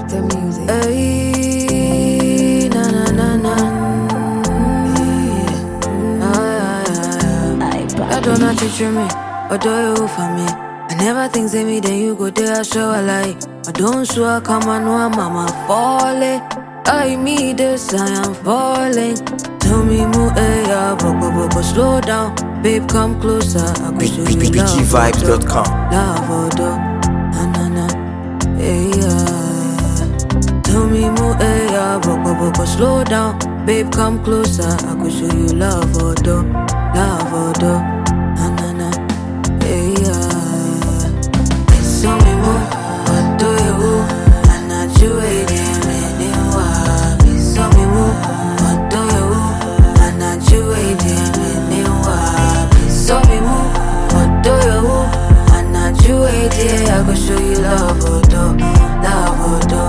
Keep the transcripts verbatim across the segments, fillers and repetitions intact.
The music. Hey, na na na na. Yeah. Ah, yeah, yeah. I don't know teach me, or do you for me? I never think say me, then you go there, show a lie. I don't swear, come on, no, mama falling. I me this, I am falling. Tell me, move, eh, yeah, boko, boko, slow down. Babe, come closer. I go show you B G vibes dot com. love, oh, do. Na na na. Hey, yeah. Tell me, move, eh, yeah, boko, boko, slow down. Babe, come closer. I go show you love, oh, do. Love, oh, do. Na na na. Hey, yeah. Tell me, move, what do you do? I'm not you, eh, damn it, you are. Tell me, move, what do you do? I'm not you, eh, damn it, you are. Tell me, move, what do you do? I'm not you, eh, dear. I go show you love, oh, do. Love, oh, do.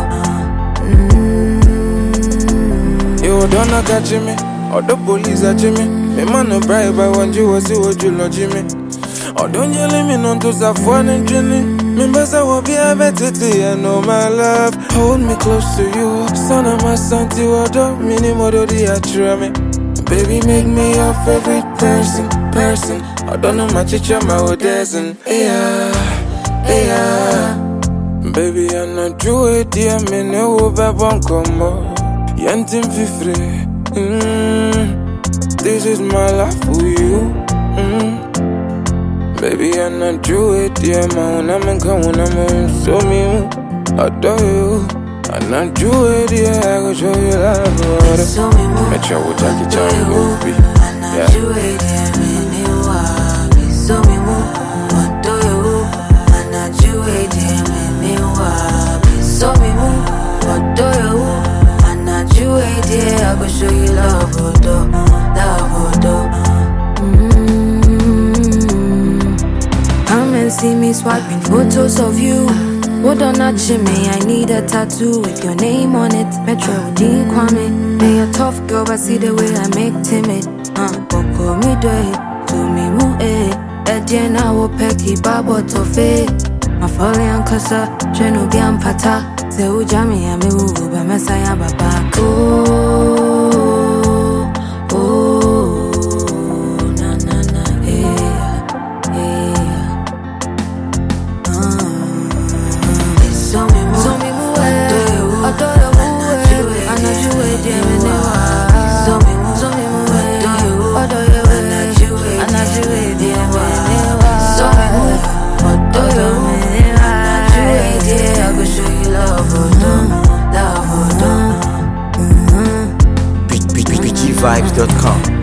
Mm. You don't catch me, or the police are me. Me man no bribe, I want you, see what you lodge me. Or don't you let me know to the phone and journey. Me best I will be a better day, I know my love. Hold me close to you, son of my son, to order, minimum of the attra me. Baby, make me your favorite person, person. I don't know my teacher, my doesn't. Yeah, yeah. Baby, I'm not do it, dear, me no over one come on. Yantin fi free. Mm. This is my life for you. Mm. Baby, I'm not do it, dear, man. I'm in come when I'm in. So me, I adore you. I'm not do it, dear. I go show you love. So me move. Make sure we take it time, movie. I'm not you, eh, dear, man, you are. So me move. What do you do? I'm not you, eh, dear, man, you are. So me move. What do you do? I'm not you, eh, dear. I go show you love, oh, do. Love, oh, do. Come and see me swiping photos of you. What on that me? I need a tattoo with your name on it. Metro Dean Kwame. Hey, a tough girl, but see the way I make timid. Uh, Boko me do it, to me mu eh. Ediana wo peki babo tofe. My folly and kasa, Treno Bian Pata. Se ujami ya me uvu ba mesaya baba. Oh, oh, na na na, yeah, yeah. So me move, so me move, I do you move, I know you wait, dear, me no. So me move, so me move, I do you, I know you wait, I know you wait, dear, me no. So me move, I do you, I know you wait, dear, I go show you love, oh no, love, oh no. B G vibes dot com.